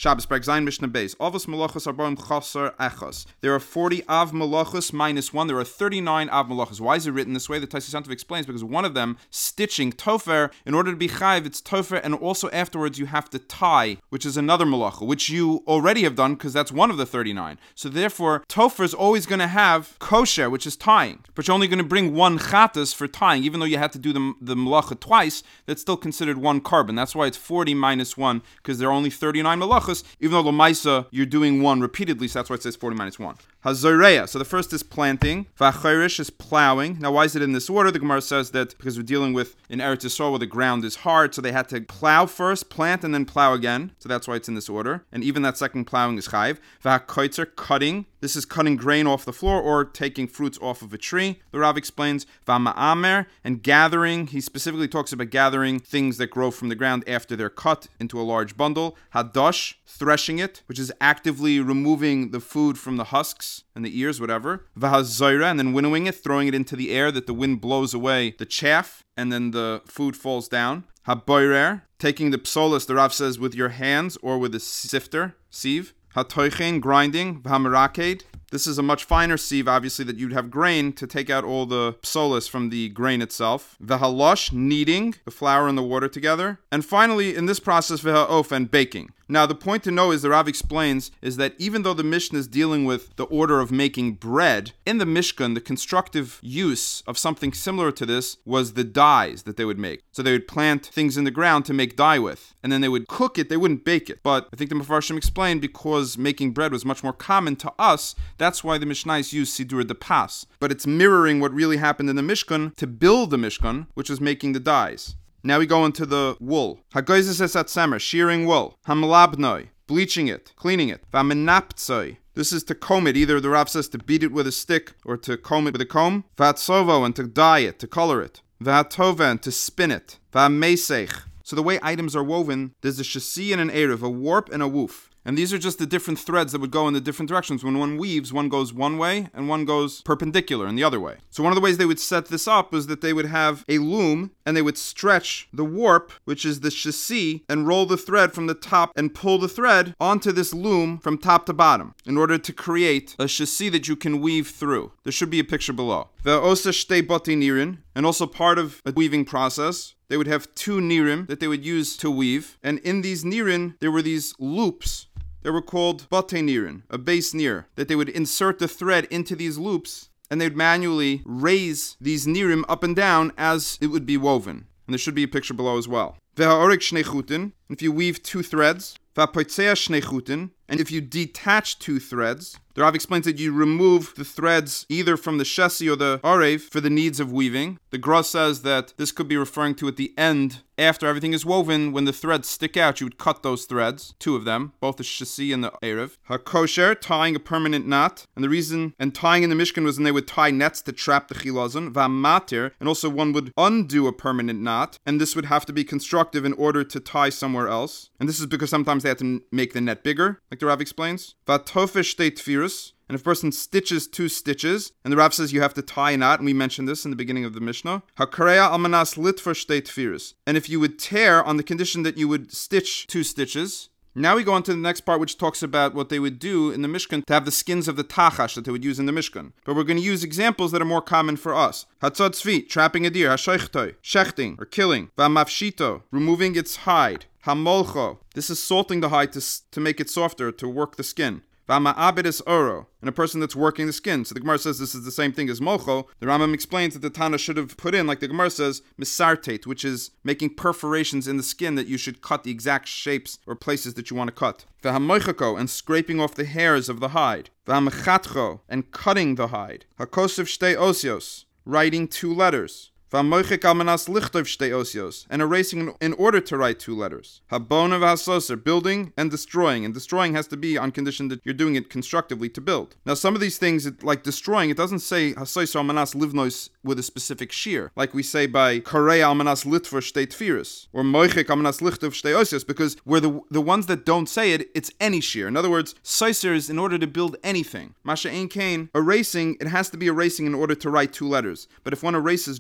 Shabbos Perek Zayin Mishnah Beis. Avos Malachos Arbaim Chaser Echos. There are 40 Av Malachos minus 1. There are 39 Av Malachos. Why is it written this way? The Tosfos Yantav explains because one of them, stitching Tofer, in order to be Chayiv, it's Tofer, and also afterwards you have to tie, which is another Malacha, which you already have done because that's one of the 39. So therefore, Tofer is always going to have kosher, which is tying. But you're only going to bring one Chatas for tying. Even though you had to do the Malacha twice, that's still considered one carbon. That's why it's 40 minus 1, because there are only 39 Malachos, even though Lamaisa, you're doing one repeatedly, so that's why it says 40 minus 1. Hazoreya. So the first is planting. V'achayrish is plowing. Now, why is it in this order? The Gemara says that because we're dealing with in Eretz Yisrael where the ground is hard, so they had to plow first, plant, and then plow again. So that's why it's in this order. And even that second plowing is chayiv. V'hakoitzer, cutting. This is cutting grain off the floor or taking fruits off of a tree. The Rav explains. V'ma'amer, and gathering. He specifically talks about gathering things that grow from the ground after they're cut into a large bundle. Hadosh, threshing it, which is actively removing the food from the husks and the ears, whatever. V'hazoira, and then winnowing it, throwing it into the air that the wind blows away the chaff, and then the food falls down. Haboirer, taking the psolos, the Rav says, with your hands or with a sifter, sieve. Hatoichen, grinding. V'hamaraked. This is a much finer sieve, obviously, that you'd have grain to take out all the psolos from the grain itself. V'halosh, kneading the flour and the water together. And finally, in this process, v'ha'of, and baking. Now, the point to know is, the Rav explains, is that even though the Mishnah is dealing with the order of making bread, in the Mishkan, the constructive use of something similar to this was the dyes that they would make. So they would plant things in the ground to make dye with, and then they would cook it, they wouldn't bake it. But I think the Mefarshim explained, because making bread was much more common to us, that's why the Mishnais used Sidur de Pas. But it's mirroring what really happened in the Mishkan to build the Mishkan, which was making the dyes. Now we go into the wool. Hagoizes esat semer, shearing wool. Hamlabnoi, bleaching it, cleaning it. Vamenaptsoi. This is to comb it. Either the Rav says to beat it with a stick or to comb it with a comb. Vatsovo, and to dye it, to color it. Vatova, and to spin it. Vameseich. So the way items are woven, there's a shasi and an erev, a warp and a woof. And these are just the different threads that would go in the different directions. When one weaves, one goes one way and one goes perpendicular in the other way. So one of the ways they would set this up was that they would have a loom and they would stretch the warp, which is the chassis, and roll the thread from the top and pull the thread onto this loom from top to bottom in order to create a chassis that you can weave through. There should be a picture below. The osa shtei bati nirin, and also part of a weaving process, they would have 2 nirim that they would use to weave. And in these nirin, there were these loops. They were called bate nirin, a base nir, that they would insert the thread into these loops, and they would manually raise these nirim up and down as it would be woven. And there should be a picture below as well. Ve'ha'orik shnei chutin, if you weave 2 threads. Va'poitzea shnei chutin, and if you detach 2 threads. The Rav explains that you remove the threads either from the shesi or the arev for the needs of weaving. The Gra says that this could be referring to at the end, after everything is woven, when the threads stick out, you would cut those threads, 2 of them, both the shesi and the arev. HaKosher, tying a permanent knot. And the reason, and tying in the Mishkan was when they would tie nets to trap the chilazon. Va'matir, and also one would undo a permanent knot, and this would have to be constructive in order to tie somewhere else. And this is because sometimes they had to make the net bigger, like the Rav explains. Va'tofesh shtei tefirus, and if a person stitches 2 stitches, and the Rav says you have to tie a knot, and we mentioned this in the beginning of the Mishnah. Hakareya almanas litfor shtei tefirus, and if you would tear on the condition that you would stitch 2 stitches. Now we go on to the next part, which talks about what they would do in the Mishkan to have the skins of the tachash that they would use in the Mishkan. But we're going to use examples that are more common for us. Hatzot tzvi, trapping a deer. Hashaychtoi, shechting, or killing. Vamafshito, removing its hide. Hamolcho, this is salting the hide to make it softer, to work the skin. V'ma'abed es oro, and a person that's working the skin. So the Gemara says this is the same thing as mocho. The Rambam explains that the Tana should have put in, like the Gemara says, misartate, which is making perforations in the skin that you should cut the exact shapes or places that you want to cut. V'hamoichako, and scraping off the hairs of the hide. V'hamechatcho, and cutting the hide. Hakosef shtei osios, writing 2 letters. V'amoichek almanas lichtov shtei osios, and erasing in order to write 2 letters. Habona v'hasoser, building and destroying has to be on condition that you're doing it constructively to build. Now some of these things, like destroying, it doesn't say hasoser almanas livnois with a specific shear, like we say by karei almanas litfor shtei tefirus, or moichek almanas lichtov shtei osios, because where the ones that don't say it, it's any shear. In other words, soiser is in order to build anything. Masha ein kain, erasing, it has to be erasing in order to write 2 letters. But if one erases just to write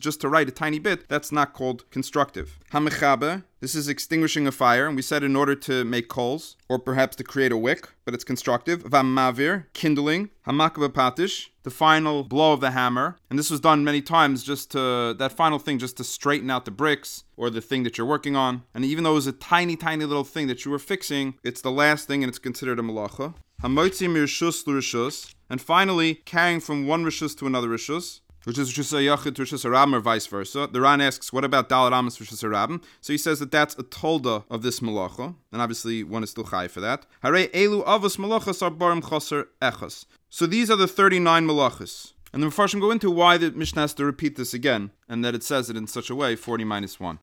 right a tiny bit, that's not called constructive. Hamechabe, this is extinguishing a fire, and we said in order to make coals, or perhaps to create a wick, but it's constructive. Vamavir, kindling. Hamakaba patish, the final blow of the hammer. And this was done many times just to, that final thing, just to straighten out the bricks, or the thing that you're working on. And even though it was a tiny, tiny little thing that you were fixing, it's the last thing and it's considered a malacha. Hamotzi mirshus l'rishus. And finally, carrying from one rishus to another rishus, which is Rishus HaYachid to Rishus HaRabim or vice versa. The Ran asks, what about Dalet Amos Rishus HaRabim? So he says that that's a tolda of this malacha, and obviously one is still chai for that. Harei elu avos malachas are barim chaser echas. So these are the 39 malachas. And the Mefarshim go into why the Mishnah has to repeat this again, and that it says it in such a way, 40 minus 1.